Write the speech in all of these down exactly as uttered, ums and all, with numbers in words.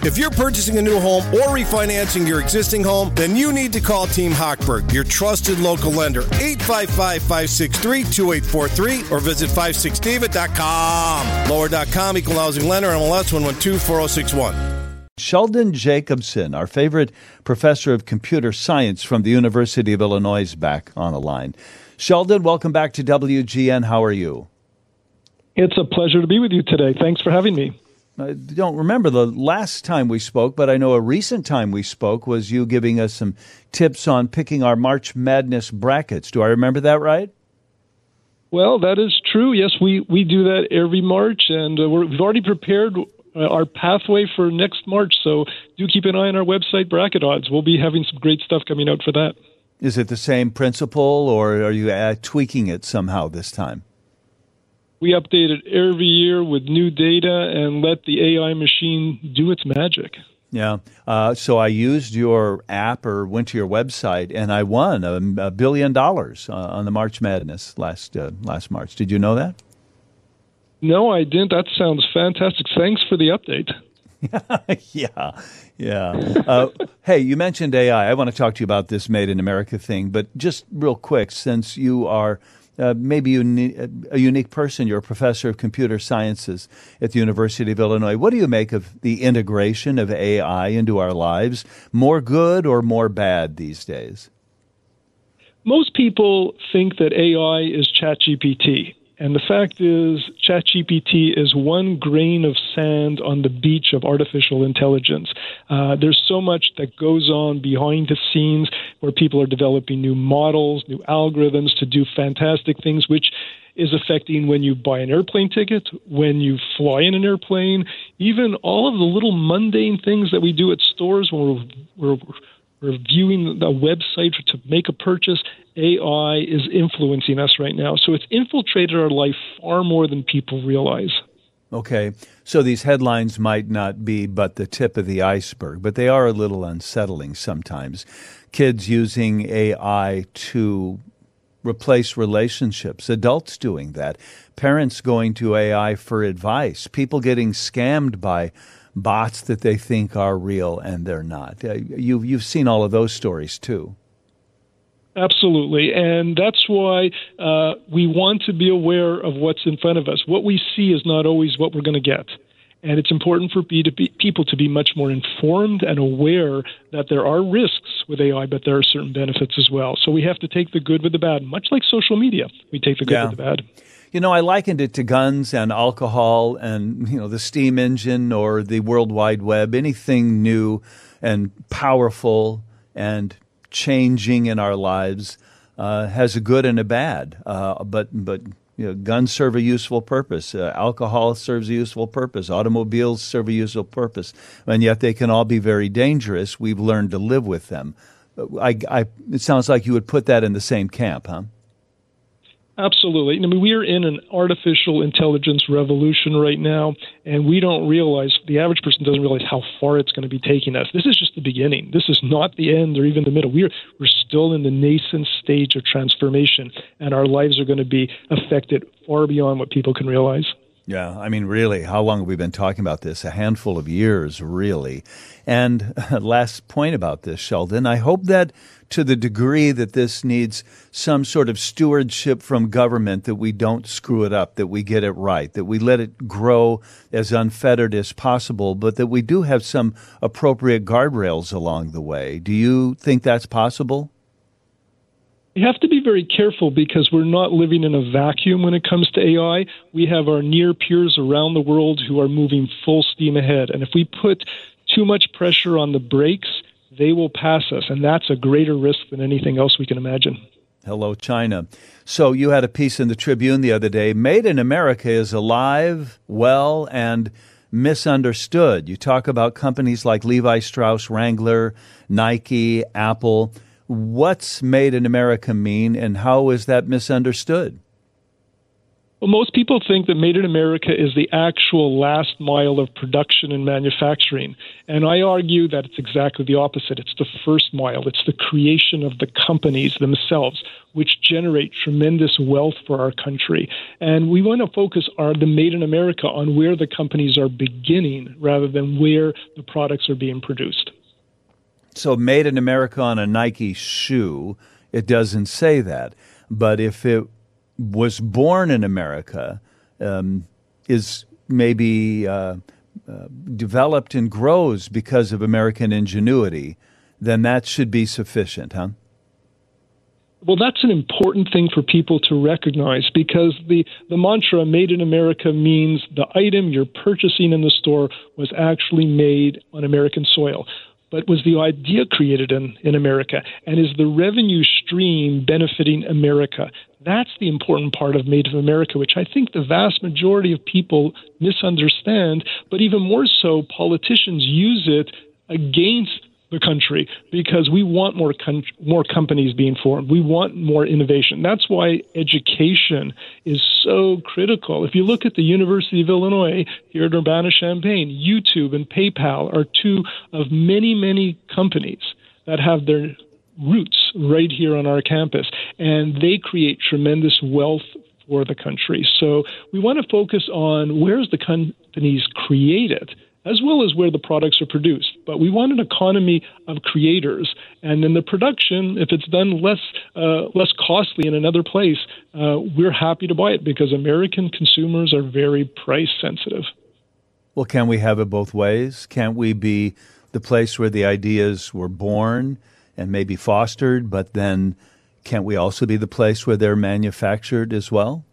If you're purchasing a new home or refinancing your existing home, then you need to call Team Hochberg, your trusted local lender. eight five five, five six three, two eight four three or visit five six david dot com. Lower dot com, equal housing lender, M L S one one two four zero six one. Sheldon Jacobson, our favorite professor of computer science from the University of Illinois, is back on the line. Sheldon, welcome back to W G N. How are you? It's a pleasure to be with you today. Thanks for having me. I don't remember the last time we spoke, but I know a recent time we spoke was you giving us some tips on picking our March Madness brackets. Do I remember that right? Well, that is true. Yes, we, we do that every March, and uh, we're, we've already prepared our pathway for next March, so do keep an eye on our website, Bracket Odds. We'll be having some great stuff coming out for that. Is it the same principle, or are you uh, tweaking it somehow this time? We update it every year with new data and let the A I machine do its magic. Yeah. Uh, so I used your app or went to your website, and I won a, a billion dollars uh, on the March Madness last uh, last March. Did you know that? No, I didn't. That sounds fantastic. Thanks for the update. yeah, yeah. Uh, hey, you mentioned A I. I want to talk to you about this Made in America thing, but just real quick, since you are uh, maybe uni- a unique person, you're a professor of computer sciences at the University of Illinois. What do you make of the integration of A I into our lives? More good or more bad these days? Most people think that A I is ChatGPT. And the fact is, ChatGPT is one grain of sand on the beach of artificial intelligence. Uh, there's so much that goes on behind the scenes where people are developing new models, new algorithms to do fantastic things, which is affecting when you buy an airplane ticket, when you fly in an airplane, even all of the little mundane things that we do at stores when we're, we're We're viewing the website to make a purchase. A I is influencing us right now. So it's infiltrated our life far more than people realize. Okay. So these headlines might not be but the tip of the iceberg, but they are a little unsettling sometimes. Kids using A I to replace relationships, adults doing that, parents going to A I for advice, people getting scammed by bots that they think are real and they're not. Uh, you've, you've seen all of those stories too. Absolutely. And that's why uh, we want to be aware of what's in front of us. What we see is not always what we're going to get. And it's important for people to be much more informed and aware that there are risks with A I, but there are certain benefits as well. So we have to take the good with the bad, much like social media. We take the good yeah. with the bad. You know, I likened it to guns and alcohol and, you know, the steam engine or the World Wide Web, anything new and powerful and changing in our lives uh, has a good and a bad. Uh, but, but you know, guns serve a useful purpose. Uh, alcohol serves a useful purpose. Automobiles serve a useful purpose. And yet they can all be very dangerous. We've learned to live with them. I, I, it sounds like you would put that in the same camp, huh? Absolutely. I mean, we are in an artificial intelligence revolution right now, and we don't realize, the average person doesn't realize how far it's going to be taking us. This is just the beginning. This is not the end or even the middle. We're, we're still in the nascent stage of transformation, and our lives are going to be affected far beyond what people can realize. Yeah, I mean, really, how long have we been talking about this? A handful of years, really. And uh, last point about this, Sheldon, I hope that to the degree that this needs some sort of stewardship from government, that we don't screw it up, that we get it right, that we let it grow as unfettered as possible, but that we do have some appropriate guardrails along the way. Do you think that's possible? You have to be very careful because we're not living in a vacuum when it comes to A I. We have our near peers around the world who are moving full steam ahead. And if we put too much pressure on the brakes, they will pass us. And that's a greater risk than anything else we can imagine. Hello, China. So you had a piece in the Tribune the other day. Made in America is alive, well, and misunderstood. You talk about companies like Levi Strauss, Wrangler, Nike, Apple. What's Made in America mean, and how is that misunderstood? Well, most people think that Made in America is the actual last mile of production and manufacturing. And I argue that it's exactly the opposite. It's the first mile. It's the creation of the companies themselves, which generate tremendous wealth for our country. And we want to focus our the Made in America on where the companies are beginning rather than where the products are being produced. So Made in America on a Nike shoe, it doesn't say that. But if it was born in America, um, is maybe uh, uh, developed and grows because of American ingenuity, then that should be sufficient, huh? Well, that's an important thing for people to recognize, because the, the mantra Made in America means the item you're purchasing in the store was actually made on American soil. But was the idea created in, in America? And is the revenue stream benefiting America? That's the important part of Made in America, which I think the vast majority of people misunderstand. But even more so, politicians use it against the country, because we want more con- more companies being formed. We want more innovation. That's why education is so critical. If you look at the University of Illinois here at Urbana-Champaign, YouTube and PayPal are two of many, many companies that have their roots right here on our campus, and they create tremendous wealth for the country. So we want to focus on where's the companies created, as well as where the products are produced. But we want an economy of creators. And then the production, if it's done less uh, less costly in another place, uh, we're happy to buy it, because American consumers are very price sensitive. Well, can we have it both ways? Can't we be the place where the ideas were born and maybe fostered, but then can't we also be the place where they're manufactured as well?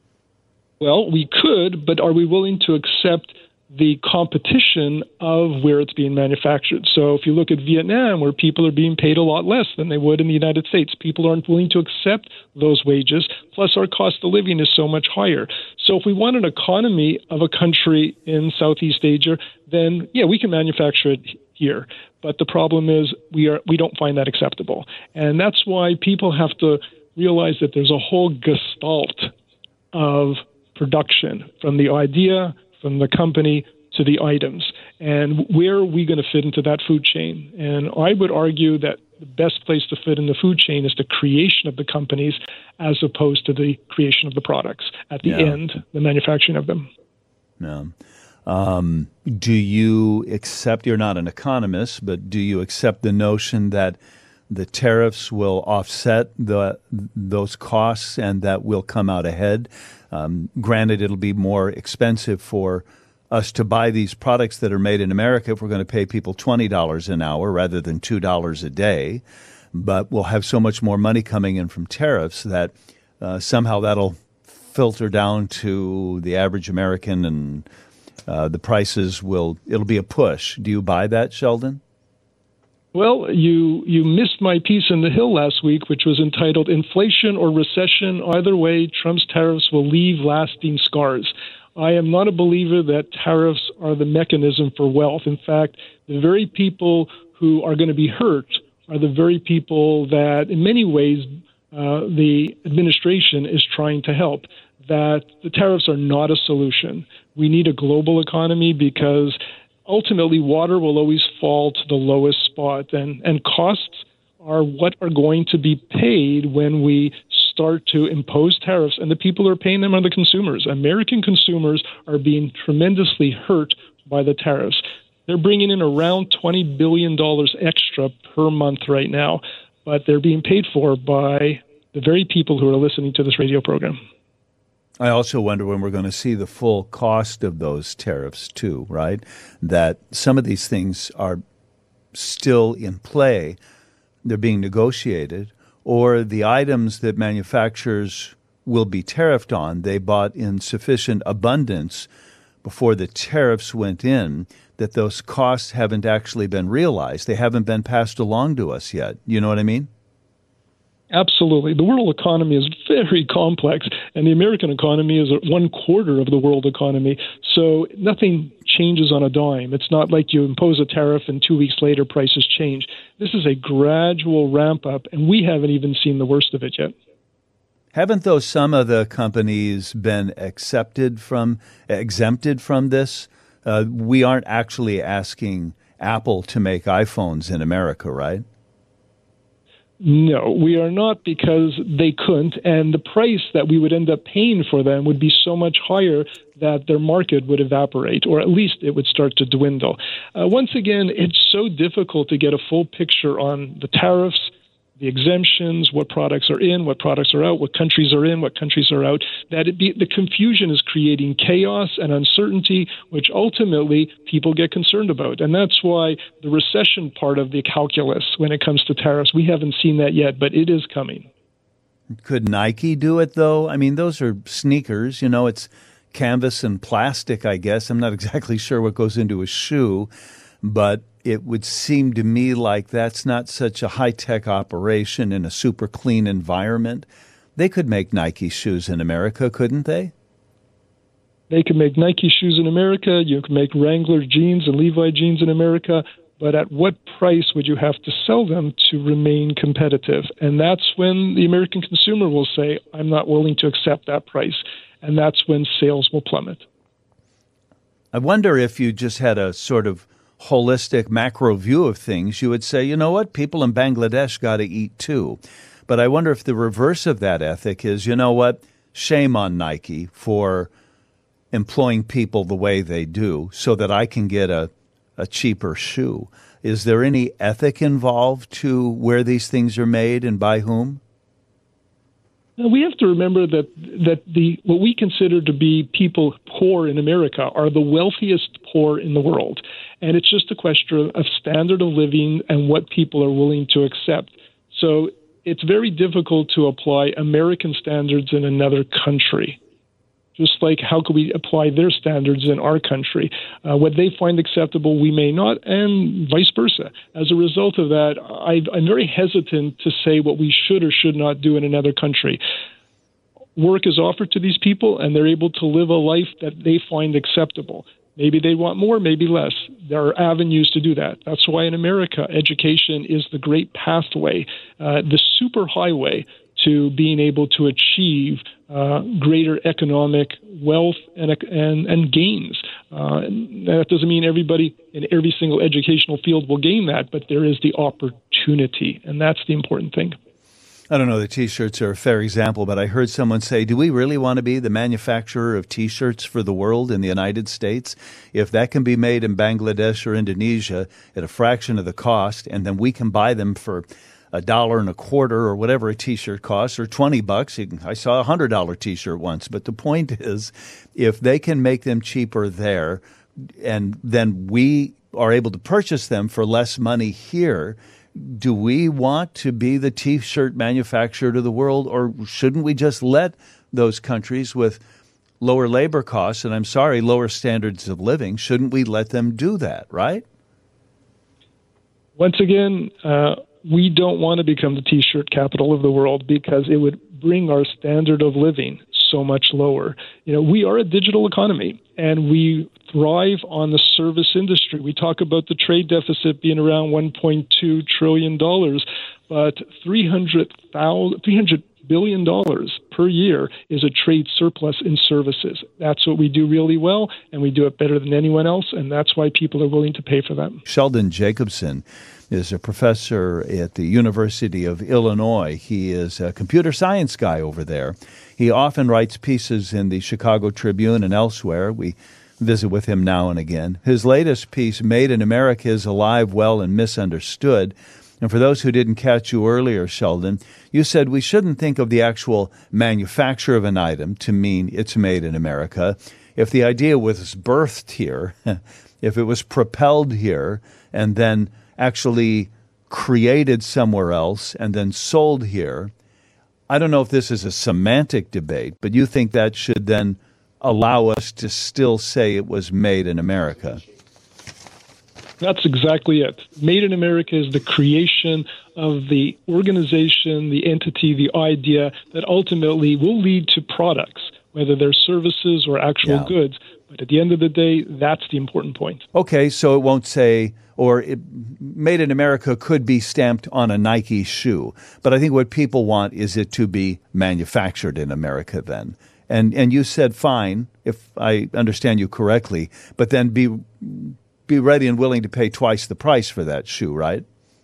Well, we could, but are we willing to accept the competition of where it's being manufactured? So if you look at Vietnam, where people are being paid a lot less than they would in the United States, people aren't willing to accept those wages, plus our cost of living is so much higher. So if we want an economy of a country in Southeast Asia, then yeah, we can manufacture it here. But the problem is we are we don't find that acceptable. And that's why people have to realize that there's a whole gestalt of production, from the idea, from the company, to the items. And where are we going to fit into that food chain? And I would argue that the best place to fit in the food chain is the creation of the companies, as opposed to the creation of the products. At the yeah. end, the manufacturing of them. Yeah. Um, do you accept, you're not an economist, but do you accept the notion that the tariffs will offset the those costs and that will come out ahead? Um, granted, it'll be more expensive for us to buy these products that are made in America if we're going to pay people twenty dollars an hour rather than two dollars a day. But we'll have so much more money coming in from tariffs that uh, somehow that'll filter down to the average American, and uh, the prices will, it'll be a push. Do you buy that, Sheldon? Well, you you missed my piece in The Hill last week, which was entitled "Inflation or Recession. Either way, Trump's tariffs will leave lasting scars." I am not a believer that tariffs are the mechanism for wealth. In fact, the very people who are going to be hurt are the very people that, in many ways, uh, the administration is trying to help. That the tariffs are not a solution. We need a global economy, because ultimately water will always fall to the lowest spot, and, and costs are what are going to be paid when we start to impose tariffs, and the people who are paying them are the consumers. American consumers are being tremendously hurt by the tariffs. They're bringing in around twenty billion dollars extra per month right now, but they're being paid for by the very people who are listening to this radio program. I also wonder when we're going to see the full cost of those tariffs too, right? That some of these things are still in play, they're being negotiated, or the items that manufacturers will be tariffed on, they bought in sufficient abundance before the tariffs went in, that those costs haven't actually been realized. They haven't been passed along to us yet. You know what I mean? Absolutely. The world economy is very complex, and the American economy is one quarter of the world economy. So nothing changes on a dime. It's not like you impose a tariff and two weeks later prices change. This is a gradual ramp up, and we haven't even seen the worst of it yet. Haven't, though, some of the companies been accepted from, exempted from this? Uh, we aren't actually asking Apple to make iPhones in America, right? No, we are not, because they couldn't, and the price that we would end up paying for them would be so much higher that their market would evaporate, or at least it would start to dwindle. Uh, once again, it's so difficult to get a full picture on the tariffs, the exemptions, what products are in, what products are out, what countries are in, what countries are out, that it be, the confusion is creating chaos and uncertainty, which ultimately people get concerned about. And that's why the recession part of the calculus when it comes to tariffs, we haven't seen that yet, but it is coming. Could Nike do it, though? I mean, those are sneakers. You know, it's canvas and plastic, I guess. I'm not exactly sure what goes into a shoe, but it would seem to me like that's not such a high-tech operation in a super clean environment. They could make Nike shoes in America, couldn't they? They could make Nike shoes in America. You could make Wrangler jeans and Levi jeans in America. But at what price would you have to sell them to remain competitive? And that's when the American consumer will say, I'm not willing to accept that price. And that's when sales will plummet. I wonder if you just had a sort of holistic macro view of things, you would say, you know what, people in Bangladesh got to eat too. But I wonder if the reverse of that ethic is, you know what, shame on Nike for employing people the way they do so that I can get a, a cheaper shoe. Is there any ethic involved to where these things are made and by whom? Now, we have to remember that that the what we consider to be people poor in America are the wealthiest poor in the world. And it's just a question of standard of living and what people are willing to accept. So it's very difficult to apply American standards in another country. Just like how could we apply their standards in our country? Uh, what they find acceptable, we may not, and vice versa. As a result of that, I, I'm very hesitant to say what we should or should not do in another country. Work is offered to these people, and they're able to live a life that they find acceptable. Maybe they want more, maybe less. There are avenues to do that. That's why in America, education is the great pathway, uh, the super highway to being able to achieve uh, greater economic wealth and and, and gains. Uh, that doesn't mean everybody in every single educational field will gain that, but there is the opportunity, and that's the important thing. I don't know, the T-shirts are a fair example, but I heard someone say, do we really want to be the manufacturer of T-shirts for the world in the United States? If that can be made in Bangladesh or Indonesia at a fraction of the cost, and then we can buy them for a dollar and a quarter or whatever a T-shirt costs, or twenty bucks. I saw a hundred dollar T-shirt once. But the point is, if they can make them cheaper there, and then we are able to purchase them for less money here, do we want to be the T-shirt manufacturer to the world, or shouldn't we just let those countries with lower labor costs, and I'm sorry, lower standards of living, shouldn't we let them do that, right? Once again, uh, we don't want to become the T-shirt capital of the world because it would bring our standard of living so much lower. You know, we are a digital economy, and we thrive on the service industry. We talk about the trade deficit being around one point two trillion dollars, but three hundred billion dollars per year is a trade surplus in services. That's what we do really well, and we do it better than anyone else, and that's why people are willing to pay for that. Sheldon Jacobson is a professor at the University of Illinois. He is a computer science guy over there. He often writes pieces in the Chicago Tribune and elsewhere. We visit with him now and again. His latest piece, Made in America, is alive, well, and misunderstood. And for those who didn't catch you earlier, Sheldon, you said we shouldn't think of the actual manufacture of an item to mean it's made in America. If the idea was birthed here, if it was propelled here, and then actually created somewhere else and then sold here, I don't know if this is a semantic debate, but you think that should then allow us to still say it was made in America? That's exactly it. Made in America is the creation of the organization, the entity, the idea that ultimately will lead to products, whether they're services or actual yeah. goods. But at the end of the day, that's the important point. Okay, so it won't say, or it, Made in America could be stamped on a Nike shoe. But I think what people want is it to be manufactured in America then. And and you said fine, if I understand you correctly, but then be be ready and willing to pay twice the price for that shoe, right?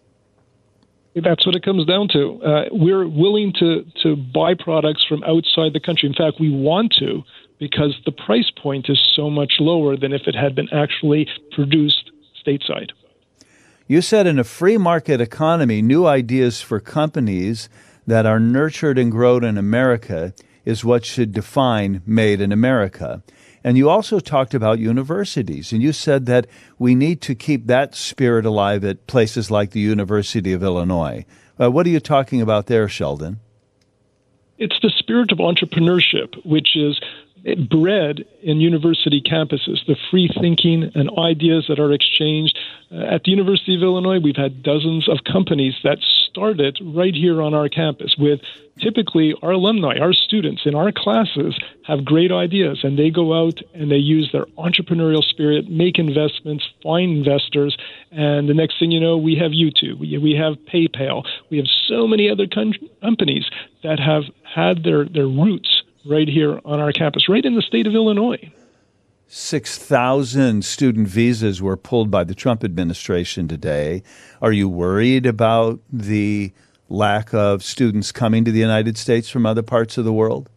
That's what it comes down to. Uh, we're willing to, to buy products from outside the country. In fact, we want to, because the price point is so much lower than if it had been actually produced stateside. You said in a free market economy, new ideas for companies that are nurtured and grown in America is what should define Made in America. And you also talked about universities, and you said that we need to keep that spirit alive at places like the University of Illinois. Uh, what are you talking about there, Sheldon? It's the spirit of entrepreneurship, which is bred in university campuses, the free thinking and ideas that are exchanged. Uh, at the University of Illinois, we've had dozens of companies that started right here on our campus with typically our alumni, our students in our classes have great ideas, and they go out and they use their entrepreneurial spirit, make investments, find investors, and the next thing you know, we have YouTube, we, we have PayPal, we have so many other com- companies that have had their, their roots right here on our campus, right in the state of Illinois. six thousand student visas were pulled by the Trump administration today. Are you worried about the lack of students coming to the United States from other parts of the world?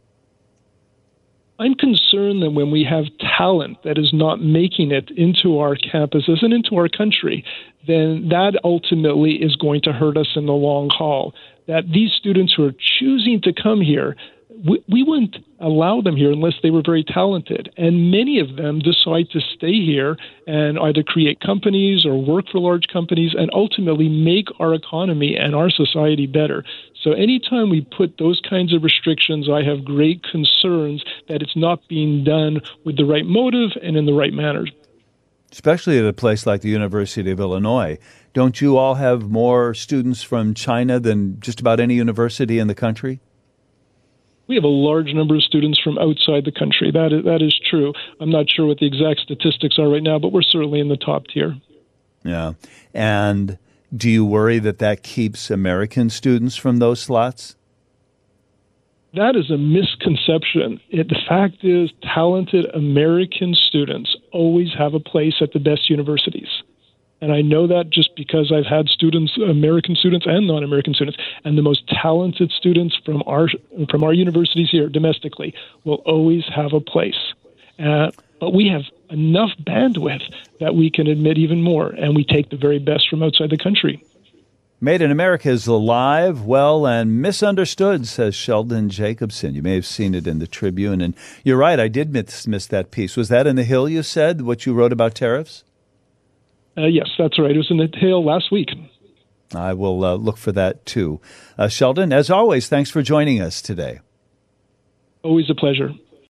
I'm concerned that when we have talent that is not making it into our campuses and into our country, then that ultimately is going to hurt us in the long haul. That these students who are choosing to come here, we, we wouldn't allow them here unless they were very talented. And many of them decide to stay here and either create companies or work for large companies and ultimately make our economy and our society better. So anytime we put those kinds of restrictions, I have great concerns that it's not being done with the right motive and in the right manner. Especially at a place like the University of Illinois. Don't you all have more students from China than just about any university in the country? We have a large number of students from outside the country. That is, that is true. I'm not sure what the exact statistics are right now, but we're certainly in the top tier. Yeah. And do you worry that that keeps American students from those slots? That is a misconception. It, the fact is, talented American students always have a place at the best universities. And I know that just because I've had students, American students and non-American students, and the most talented students from our from our universities here domestically will always have a place. Uh, but we have enough bandwidth that we can admit even more, and we take the very best from outside the country. Made in America is alive, well, and misunderstood, says Sheldon Jacobson. You may have seen it in the Tribune. And you're right, I did miss, miss that piece. Was that in the Hill, you said, what you wrote about tariffs? Uh, yes, that's right. It was in the Hill last week. I will uh, look for that, too. Uh, Sheldon, as always, thanks for joining us today. Always a pleasure.